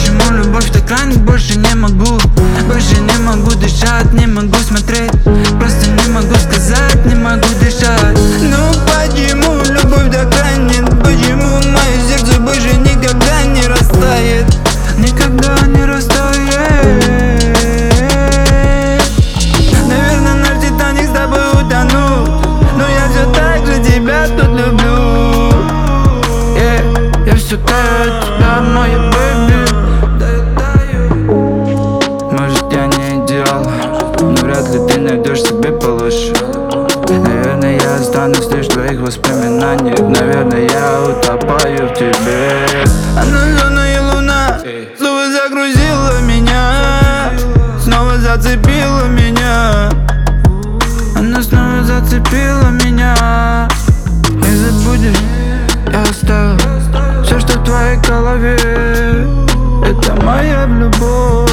почему любовь так ранит? Больше не могу дышать, не могу смотреть. Просто не могу сказать, не могу дышать. Ну почему любовь так ранит? Почему мое сердце больше никогда не растает? Никогда не растает. Наверное, наш Титаник с тобой утонул, но я все так же тебя тут люблю. Я все таю от тебя, моя бэби. Может, я не идеал, но вряд ли ты найдешь себе получше. Наверное, я останусь лишь в твоих воспоминаниях. Наверное, я утопаю в тебе. Она зеленая луна снова загрузила меня, снова зацепила меня. Она снова зацепила меня. Не забудешь, я оставил все, что в твоей голове. Это моя любовь,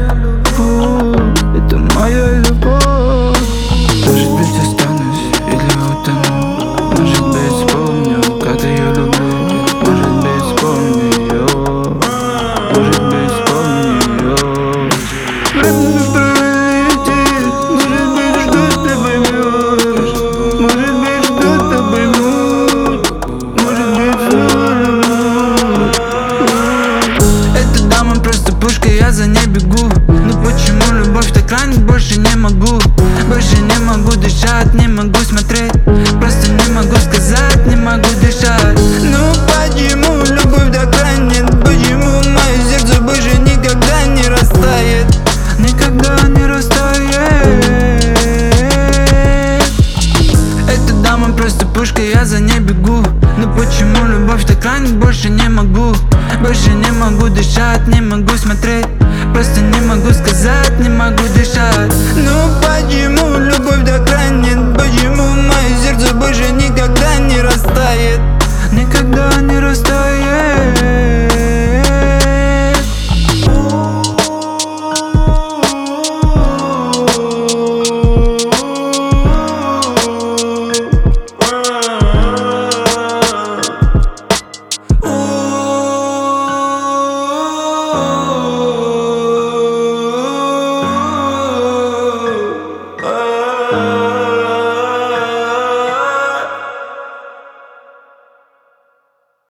это моя любовь. Может быть, останусь или утону. Может быть, вспомню, как ты ее люблю. Может быть, вспомню ее. Может быть, вспомню ее. Время пролетит. Может быть, что-то поймешь. Может быть, что-то поймут. Может быть, все. Эта дама просто пушка, я за ней бегу. Ну почему любовь так ранит? Больше не могу дышать, не могу смотреть. Просто не могу сказать, не могу дышать. Ну почему любовь так ранит? Почему мое сердце больше никогда не растает? Никогда не растает. Эта дама просто пушка, я за ней бегу. Ну почему любовь так ранит? Больше не могу дышать, не могу смотреть.